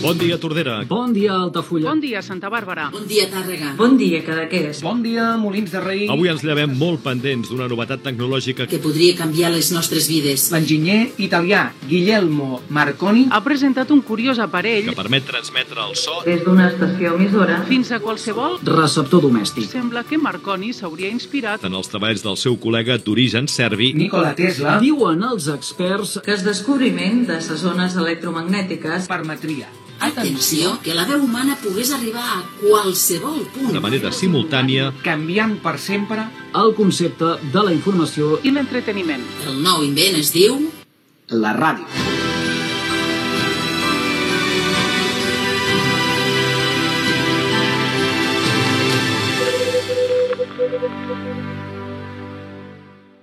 Bon dia, Tordera. Bon dia, Altafulla. Bon dia, Santa Bàrbara. Bon dia, Tàrrega. Bon dia, Cadaqués. Bon dia, Molins de Rei. Avui ens llevem molt pendents d'una novetat tecnològica que podria canviar les nostres vides. L'enginyer italià Guglielmo Marconi Ha presentat un curiós aparell que permet transmetre el so Des d'una estació emissora fins a qualsevol... Receptor domèstic. Sembla que Marconi s'hauria inspirat en els treballs del seu col·lega d'origen serbi. Nikola Tesla Diuen els experts que el descobriment de les ones electromagnètiques permetria Atenció, que la veu humana pogués arribar a qualsevol punt. De manera simultània, canviant per sempre el concepte de la informació i l'entreteniment. El nou invent es diu... la ràdio.